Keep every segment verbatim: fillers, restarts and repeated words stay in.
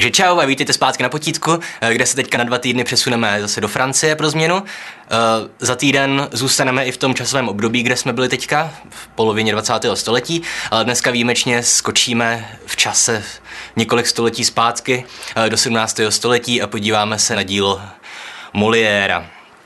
Takže čau a vítejte zpátky na potítku, kde se teďka na dva týdny přesuneme zase do Francie pro změnu. Za týden zůstaneme i v tom časovém období, kde jsme byli teďka, v polovině dvacátého století, ale dneska výjimečně skočíme v čase několik století zpátky do sedmnáctého století a podíváme se na dílo Moliéra.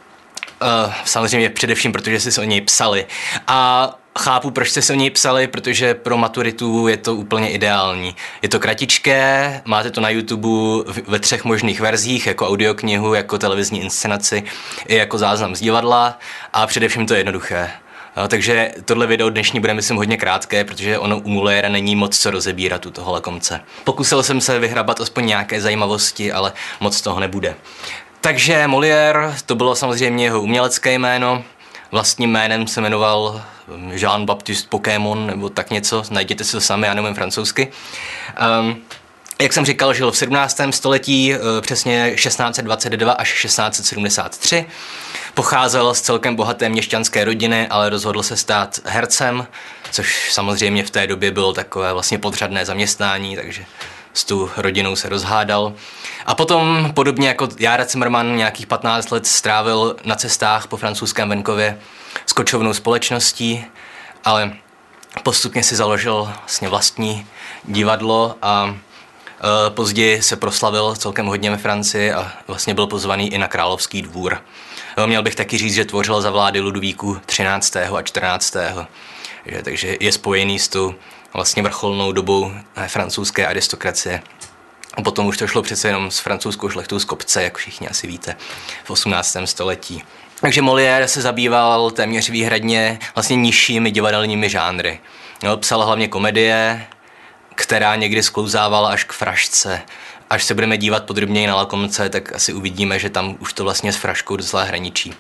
Samozřejmě především, protože si o něj psali. A chápu, proč jste se o něj psali, protože pro maturitu je to úplně ideální. Je to kratičké, máte to na YouTube ve třech možných verzích, jako audioknihu, jako televizní inscenaci, i jako záznam z divadla a především to je jednoduché. No, takže tohle video dnešní bude, myslím, hodně krátké, protože ono u Moliéra není moc co rozebírat u tohohle konce. Pokusil jsem se vyhrabat aspoň nějaké zajímavosti, ale moc toho nebude. Takže Molière, to bylo samozřejmě jeho umělecké jméno. Vlastním jménem se jmenoval Jean-Baptiste Pokémon, nebo tak něco, najděte si to sami, já neumím francouzsky. Um, jak jsem říkal, žil v sedmnáctém století, přesně šestnáct set dvacet dva až šestnáct set sedmdesát tři. Pocházel z celkem bohaté měšťanské rodiny, ale rozhodl se stát hercem, což samozřejmě v té době bylo takové vlastně podřadné zaměstnání, takže s tu rodinou se rozhádal. A potom, podobně jako Jára Cimrman, nějakých patnáct let strávil na cestách po francouzském venkově s kočovnou společností, ale postupně si založil vlastně vlastní divadlo a e, později se proslavil celkem hodně ve Francii a vlastně byl pozvaný i na královský dvůr. E, měl bych taky říct, že tvořil za vlády Ludvíku třináctého a čtrnáctého Že, takže je spojený s tou vlastně vrcholnou dobou francouzské aristokracie. A potom už to šlo přece jenom s francouzskou šlechtou z kopce, jak všichni asi víte, v osmnáctém století. Takže Molière se zabýval téměř výhradně vlastně nižšími divadelními žánry. No, psal hlavně komedie, která někdy sklouzávala až k frašce. Až se budeme dívat podrobněji na Lakomce, tak asi uvidíme, že tam už to vlastně s fraškou docela hraničí.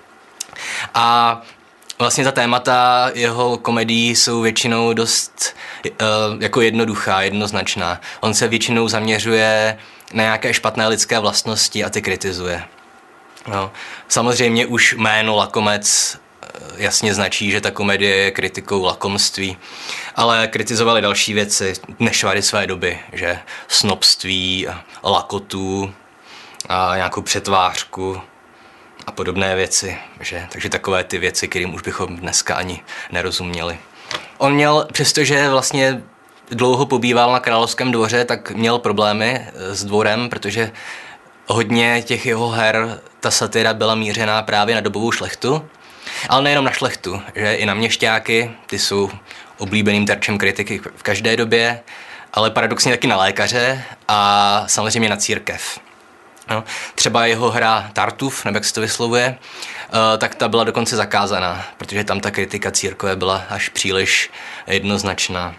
A vlastně ta témata jeho komedií jsou většinou dost uh, jako jednoduchá, jednoznačná. On se většinou zaměřuje na nějaké špatné lidské vlastnosti a ty kritizuje. No. Samozřejmě už jméno Lakomec jasně značí, že ta komedie je kritikou lakomství, ale kritizovali další věci, nešvary své doby, že snobství, lakotu a nějakou přetvářku a podobné věci, že? Takže takové ty věci, kterým už bychom dneska ani nerozuměli. On měl, přestože vlastně dlouho pobýval na královském dvoře, tak měl problémy s dvorem, protože hodně těch jeho her, ta satyra byla mířená právě na dobovou šlechtu, ale nejenom na šlechtu, že i na měšťáky, ty jsou oblíbeným terčem kritiky v každé době, ale paradoxně taky na lékaře a samozřejmě na církev. No, třeba jeho hra Tartuf, nebo jak se to vyslovuje, uh, tak ta byla dokonce zakázaná, protože tam ta kritika církve byla až příliš jednoznačná.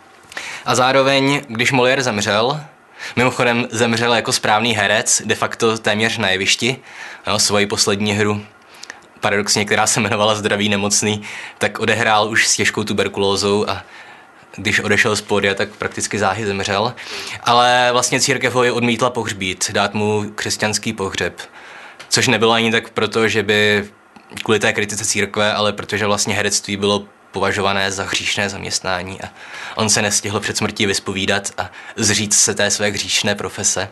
A zároveň, když Molière zemřel, mimochodem zemřel jako správný herec, de facto téměř na jevišti, no, svoji poslední hru, paradoxně, která se jmenovala Zdravý nemocný, tak odehrál už s těžkou tuberkulózou a když odešel z pódia, tak prakticky záhy zemřel. Ale vlastně církev ho je odmítla pohřbít, dát mu křesťanský pohřeb. Což nebylo ani tak proto, že by kvůli té kritice církve, ale protože vlastně herectví bylo považované za hříšné zaměstnání a on se nestihl před smrtí vyspovídat a zříct se té své hříšné profese.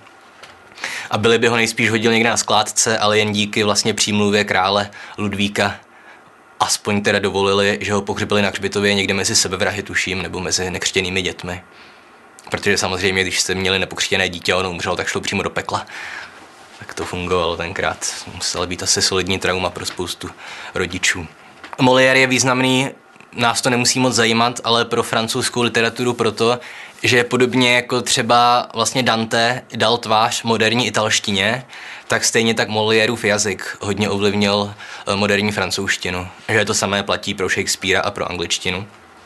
A byli by ho nejspíš hodil někde na skládce, ale jen díky vlastně přímluvě krále Ludvíka aspoň teda dovolili, že ho pohřbili na hřbitově někde mezi sebevrahy, tuším, nebo mezi nekřtěnými dětmi. Protože samozřejmě, když jste měli nepokřtěné dítě a ono umřelo, tak šlo přímo do pekla. Tak to fungovalo tenkrát. Muselo být asi solidní trauma pro spoustu rodičů. Molière je významný, nás to nemusí moc zajímat, ale pro francouzskou literaturu proto, že podobně jako třeba vlastně Dante dal tvář moderní italštině, tak stejně tak Moliérův jazyk hodně ovlivnil moderní francouzštinu. Že to samé platí pro Shakespearea a pro angličtinu.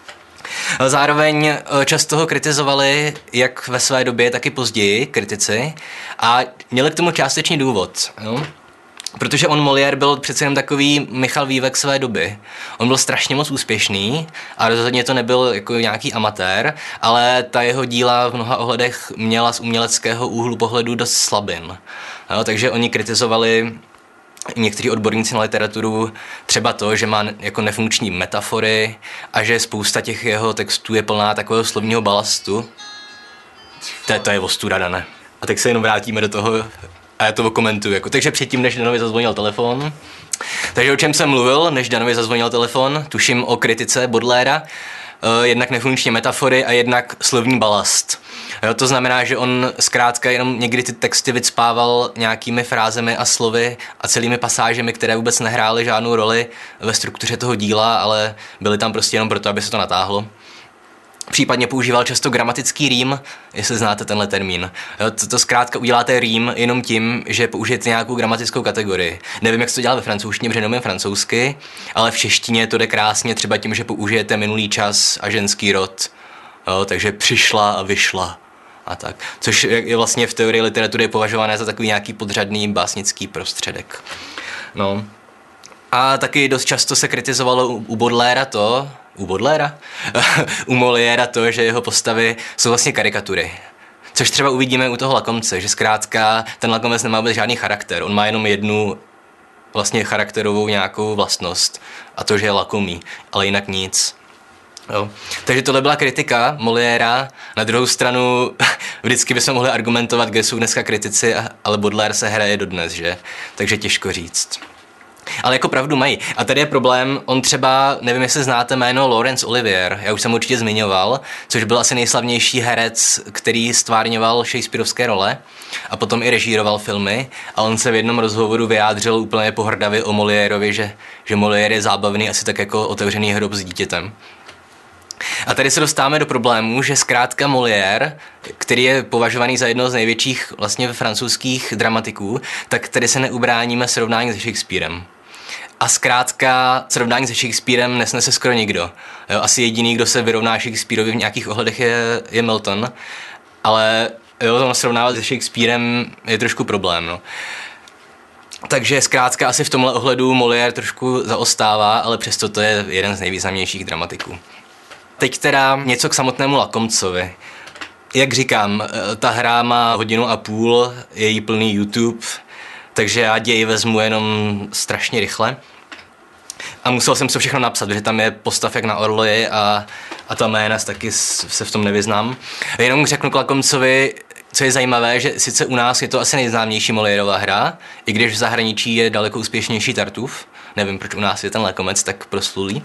Zároveň často ho kritizovali jak ve své době, tak i později kritici a měli k tomu částečný důvod. No? Protože on Molière byl přece jen takový Michal Vývek své doby. On byl strašně moc úspěšný a rozhodně to nebyl jako nějaký amatér, ale ta jeho díla v mnoha ohledech měla z uměleckého úhlu pohledu dost slabin. No, takže oni kritizovali někteří odborníci na literaturu třeba to, že má jako nefunkční metafory a že spousta těch jeho textů je plná takového slovního balastu. To, to je ostuda, Dané. A teď se jenom vrátíme do toho a já to komentuju. Jako. Takže předtím, než Danovi zazvonil telefon. Takže o čem jsem mluvil, než Danovi zazvonil telefon? Tuším o kritice Baudelaira. Jednak nefunkční metafory a jednak slovní balast. Jo, to znamená, že on zkrátka jenom někdy ty texty vycpával nějakými frázemi a slovy a celými pasážemi, které vůbec nehrály žádnou roli ve struktuře toho díla, ale byly tam prostě jenom proto, aby se to natáhlo. Případně používal často gramatický rým, jestli znáte tenhle termín. Jo, to, to zkrátka uděláte rým jenom tím, že použijete nějakou gramatickou kategorii. Nevím, jak se to dělá ve francouzštině, protože neumím francouzsky, ale v češtině to jde krásně třeba tím, že použijete minulý čas a ženský rod. Jo, takže přišla a vyšla a tak. Což je vlastně v teorii literatury považované za takový nějaký podřadný básnický prostředek. No. A taky dost často se kritizovalo u Baudelaira to, u Baudelaira? u Moliéra to, že jeho postavy jsou vlastně karikatury. Což třeba uvidíme u toho lakomce, že zkrátka ten lakomec nemá vůbec žádný charakter. On má jenom jednu vlastně charakterovou nějakou vlastnost a to, že je lakomý, ale jinak nic. Jo. Takže tohle byla kritika Moliéra. Na druhou stranu vždycky bychom mohli argumentovat, kde jsou dneska kritici, ale Baudelaire se hraje dodnes, že? Takže těžko říct. Ale jako pravdu mají. A tady je problém, on třeba, nevím, jestli znáte jméno Laurence Olivier, já už jsem určitě zmiňoval, což byl asi nejslavnější herec, který stvárňoval shakespearovské role a potom i režíroval filmy a on se v jednom rozhovoru vyjádřil úplně pohrdavě o Moliérovi, že, že Molière je zábavný asi tak jako otevřený hrob s dítětem. A tady se dostáváme do problému, že zkrátka Molière, který je považovaný za jednoho z největších vlastně francouzských dramatiků, tak tady se neubráníme srovnání se Shakespearem. A zkrátka srovnání se Shakespearem nesnese skoro nikdo. Jo, asi jediný, kdo se vyrovná Shakespearovi v nějakých ohledech je, je Milton, ale jo, to srovnávat se Shakespearem je trošku problém. No. Takže zkrátka asi v tomhle ohledu Molière trošku zaostává, ale přesto to je jeden z nejvýznamnějších dramatiků. Teď teda něco k samotnému Lakomcovi. Jak říkám, ta hra má hodinu a půl, je jí plný YouTube, takže já děj vezmu jenom strašně rychle. A musel jsem se všechno napsat, protože tam je postav jak na orloji a, a ta jména taky se v tom nevyznám. Jenom řeknu k Lakomcovi, co je zajímavé, že sice u nás je to asi nejznámější Moliérova hra, i když v zahraničí je daleko úspěšnější Tartův. Nevím, proč u nás je ten Lakomec tak proslulý.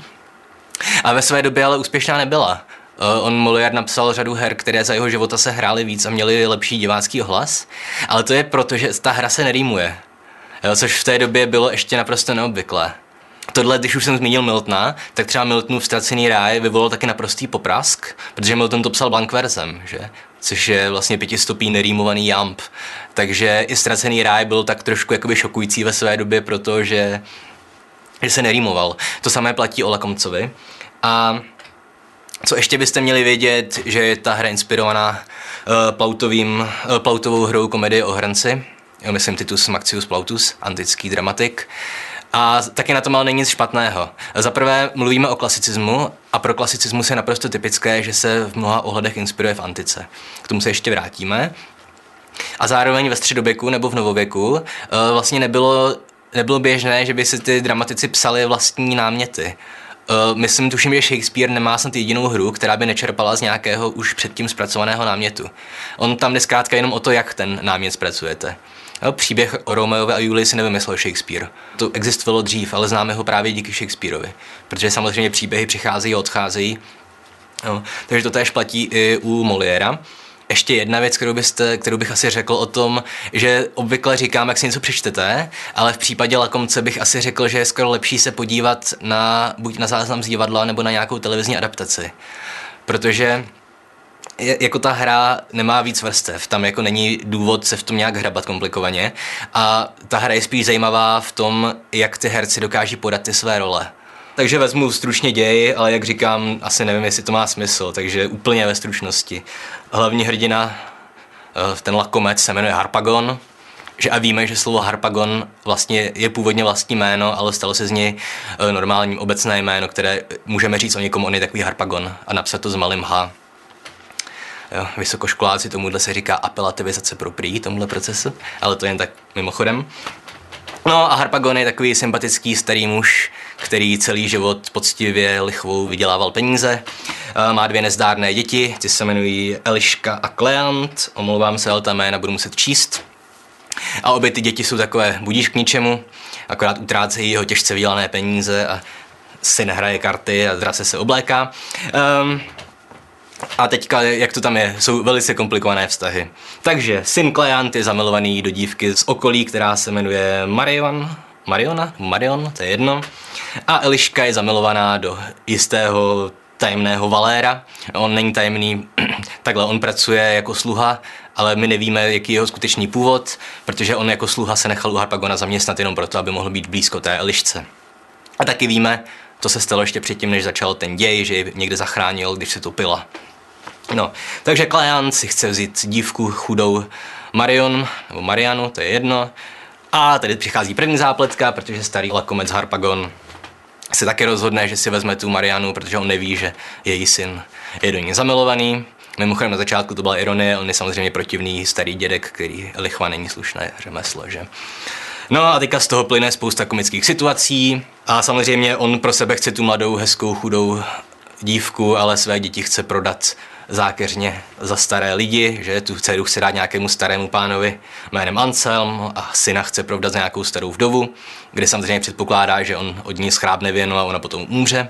A ve své době ale úspěšná nebyla. On Molière napsal řadu her, které za jeho života se hrály víc a měly lepší divácký ohlas, ale to je proto, že ta hra se nerýmuje, jo, což v té době bylo ještě naprosto neobvyklé. Tohle, když už jsem zmínil Miltona, tak třeba Miltonův Ztracený ráj vyvolal taky naprostý poprask, protože Milton to psal blankverzem, že? Což je vlastně pětistopý nerýmovaný jamb. Takže i Ztracený ráj byl tak trošku jakoby šokující ve své době, protože že se nerýmoval. To samé platí o Lakomcovi. A co ještě byste měli vědět, že je ta hra inspirovaná uh, Plautovým, uh, Plautovou hrou Komedie o hrnci, jo, myslím Titus Maxius Plautus, antický dramatik. A taky na tom ale není nic špatného. Za prvé mluvíme o klasicismu a pro klasicismus je naprosto typické, že se v mnoha ohledech inspiruje v antice. K tomu se ještě vrátíme. A zároveň ve středověku nebo v novověku uh, vlastně nebylo Nebylo běžné, že by si ty dramatici psali vlastní náměty. Uh, myslím, tuším, že Shakespeare nemá snad jedinou hru, která by nečerpala z nějakého už předtím zpracovaného námětu. On tam jde zkrátka jenom o to, jak ten námět zpracujete. Jo, příběh o Romeovi a Julii si nevymyslel Shakespeare. To existovalo dřív, ale známe ho právě díky Shakespearovi. Protože samozřejmě příběhy přicházejí a odcházejí. Jo, takže to též platí i u Moliéra. Ještě jedna věc, kterou, byste, kterou bych asi řekl o tom, že obvykle říkám, jak si něco přečtete, ale v případě Lakomce bych asi řekl, že je skoro lepší se podívat na, buď na záznam z divadla, nebo na nějakou televizní adaptaci. Protože je, jako ta hra nemá víc vrstev, tam jako není důvod se v tom nějak hrabat komplikovaně a ta hra je spíš zajímavá v tom, jak ty herci dokáží podat ty své role. Takže vezmu stručně děj, ale jak říkám, asi nevím, jestli to má smysl, takže úplně ve stručnosti. Hlavní hrdina, ten Lakomec, se jmenuje Harpagon, že a víme, že slovo Harpagon vlastně je původně vlastní jméno, ale stalo se z něj normální obecné jméno, které můžeme říct o někomu, on je takový Harpagon a napsat to s malým H. Jo, vysokoškoláci tomuhle se říká apelativizace pro prý, tomuhle procesu, ale to jen tak mimochodem. No a Harpagon je takový sympatický starý muž, který celý život poctivě lichvou vydělával peníze. Má dvě nezdárné děti, ty se jmenují Eliška a Kleant, omlouvám se, ale ta jména budu muset číst. A obě ty děti jsou takové budíš k ničemu, akorát utrácejí jeho těžce vydělané peníze a syn hraje karty a drace se obléká. Um, a teďka, jak to tam je, jsou velice komplikované vztahy. Takže syn Kleant je zamilovaný do dívky z okolí, která se jmenuje Marion, Mariona, Marion, to je jedno. A Eliška je zamilovaná do jistého tajemného Valéra. On není tajemný, takhle on pracuje jako sluha, ale my nevíme, jaký je jeho skutečný původ, protože on jako sluha se nechal u Harpagona zaměstnat jenom proto, aby mohl být blízko té Elišce. A taky víme, to se stalo ještě předtím, než začal ten děj, že ji někde zachránil, když se topila. No, takže Kleant si chce vzít dívku chudou Marion, nebo Marianu, to je jedno. A tady přichází první zápletka, protože starý lakomec Harpagon se taky rozhodne, že si vezme tu Marianu, protože on neví, že její syn je do ní zamilovaný. Mimochodem na začátku to byla ironie, on je samozřejmě protivný starý dědek, který lichva není slušné řemeslo, že? No a teďka z toho plyne spousta komických situací a samozřejmě on pro sebe chce tu mladou, hezkou, chudou dívku, ale své děti chce prodat zákeřně za staré lidi, že tu dceru chce dát nějakému starému pánovi jménem Anselm a syna chce prodat za nějakou starou vdovu, kde samozřejmě předpokládá, že on od ní schrábne věno a ona potom umře.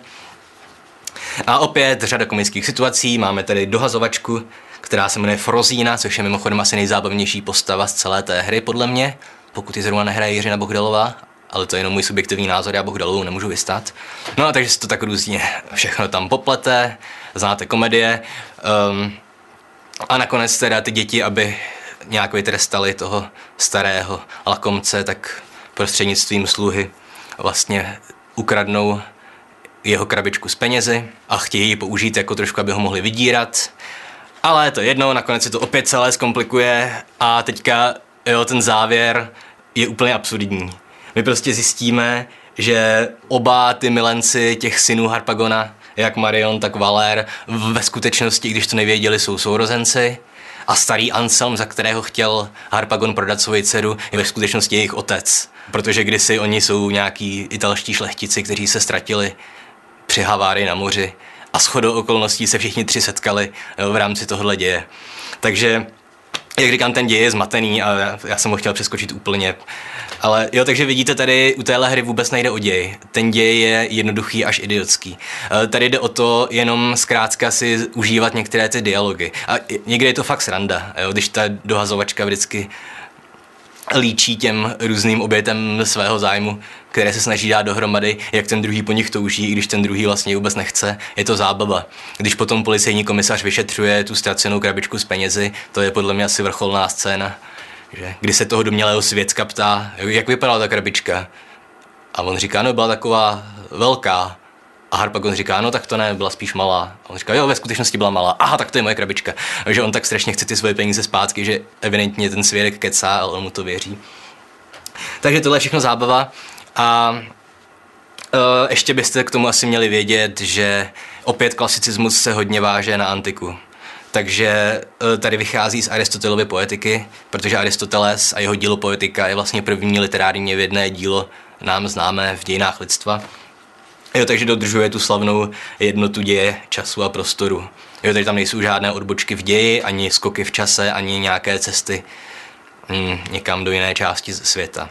A opět řada komických situací, máme tady dohazovačku, která se jmenuje Frozína, což je mimochodem asi nejzábavnější postava z celé té hry podle mě, pokud ji zrovna nehraje Jiřina Bohdalová, ale to je jenom můj subjektivní názor, já Bohdalovou nemůžu vystát. No a takže se to tak různě všechno tam poplete, znáte komedie. Um, a nakonec teda ty děti, aby nějak vytrestali toho starého lakomce, tak prostřednictvím sluhy vlastně ukradnou jeho krabičku s penězi a chtějí ji použít jako trošku, aby ho mohli vydírat. Ale to je jedno, nakonec se to opět celé zkomplikuje a teďka jo, ten závěr je úplně absurdní. My prostě zjistíme, že oba ty milenci těch synů Harpagona, jak Marion, tak Valér, ve skutečnosti, když to nevěděli, jsou sourozenci a starý Anselm, za kterého chtěl Harpagon prodat svoji dceru, je ve skutečnosti jejich otec. Protože kdysi oni jsou nějaký italští šlechtici, kteří se ztratili při havárii na moři a shodou okolností se všichni tři setkali v rámci tohohle děje. Takže, jak říkám, ten děj je zmatený a já, já jsem ho chtěl přeskočit úplně. Ale jo, takže vidíte, tady u téhle hry vůbec nejde o děj. Ten děj je jednoduchý až idiotský. Tady jde o to jenom zkrátka si užívat některé ty dialogy. A někdy je to fakt sranda, jo, když ta dohazovačka vždycky líčí těm různým obětem svého zájmu, které se snaží dát dohromady, jak ten druhý po nich touží, i když ten druhý vlastně vůbec nechce. Je to zábava. Když potom policejní komisař vyšetřuje tu ztracenou krabičku s penězi, to je podle mě asi vrcholná scéna, že kdy se toho domnělého svědka ptá, jak vypadala ta krabička. A on říká, no byla taková velká. A Harpagon říká, no tak to ne, byla spíš malá. A on říká, jo, ve skutečnosti byla malá. Aha, tak to je moje krabička. Takže on tak strašně chce ty svoje peníze zpátky, že evidentně ten svědek kecá, ale on mu to věří. Takže tohle je všechno zábava. A uh, ještě byste k tomu asi měli vědět, že opět klasicismus se hodně váže na antiku. Takže uh, tady vychází z Aristotelovy poetiky, protože Aristoteles a jeho dílo Poetika je vlastně první literárně vědné dílo nám známé v dějinách lidstva. Jo, takže dodržuje tu slavnou jednotu děje, času a prostoru. Jo, takže tam nejsou žádné odbočky v ději, ani skoky v čase, ani nějaké cesty hm, někam do jiné části světa.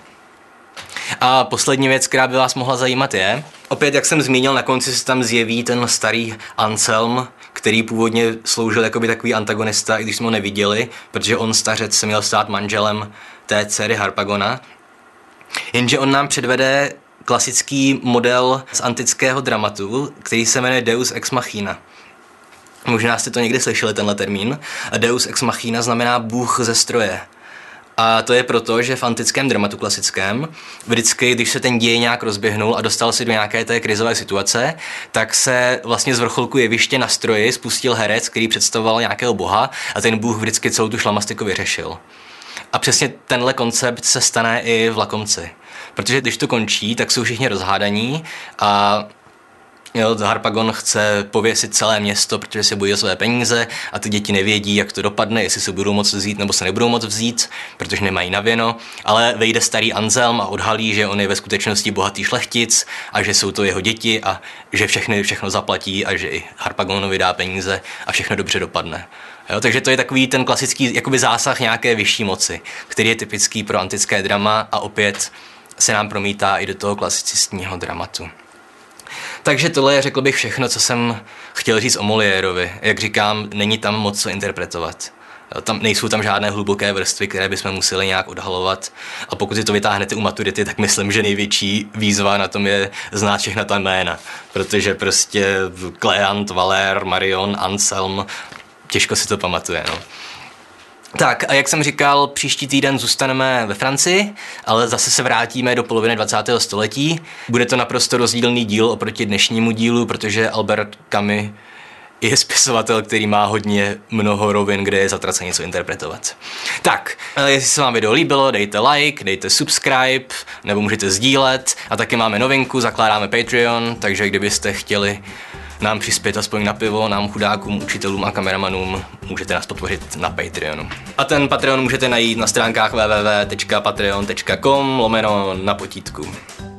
A poslední věc, která by vás mohla zajímat je, opět, jak jsem zmínil, na konci se tam zjeví ten starý Anselm, který původně sloužil jako by takový antagonista, i když jsme ho neviděli, protože on, stařec, se měl stát manželem té dcery Harpagona. Jenže on nám předvede klasický model z antického dramatu, který se jmenuje Deus ex machina. Možná jste to někdy slyšeli, tenhle termín. A Deus ex machina znamená Bůh ze stroje. A to je proto, že v antickém dramatu klasickém vždycky, když se ten děj nějak rozběhnul a dostal se do nějaké té krizové situace, tak se vlastně z vrcholku jeviště na stroji spustil herec, který představoval nějakého boha a ten Bůh vždycky celou tu šlamastiku vyřešil. A přesně tenhle koncept se stane i v Lakomci. Protože když to končí, tak jsou všichni rozhádaní a Jo, Harpagon chce pověsit celé město, protože se bojí o své peníze a ty děti nevědí, jak to dopadne, jestli se budou moct vzít nebo se nebudou moct vzít, protože nemají na věno, ale vejde starý Anselm a odhalí, že on je ve skutečnosti bohatý šlechtic a že jsou to jeho děti a že všechny všechno zaplatí a že i Harpagonovi dá peníze a všechno dobře dopadne. Jo, takže to je takový ten klasický jakoby zásah nějaké vyšší moci, který je typický pro antické drama a opět se nám promítá i do toho klasicistního dramatu. Takže tohle je, řekl bych, všechno, co jsem chtěl říct o Moliérovi. Jak říkám, není tam moc co interpretovat. Tam, nejsou tam žádné hluboké vrstvy, které bychom museli nějak odhalovat. A pokud si to vytáhnete u maturity, tak myslím, že největší výzva na tom je znát všechna ta jména. Protože prostě Kleant, Valér, Marion, Anselm, těžko si to pamatuje, no. Tak a jak jsem říkal, příští týden zůstaneme ve Francii, ale zase se vrátíme do poloviny dvacátého století. Bude to naprosto rozdílný díl oproti dnešnímu dílu, protože Albert Camus je spisovatel, který má hodně mnoho rovin, kde je zatraceně něco interpretovat. Tak, jestli se vám video líbilo, dejte like, dejte subscribe, nebo můžete sdílet. A taky máme novinku, zakládáme Patreon, takže kdybyste chtěli nám přispět aspoň na pivo, nám chudákům, učitelům a kameramanům, můžete nás podpořit na Patreonu. A ten Patreon můžete najít na stránkách w w w tečka patreon tečka com lomeno na potítku.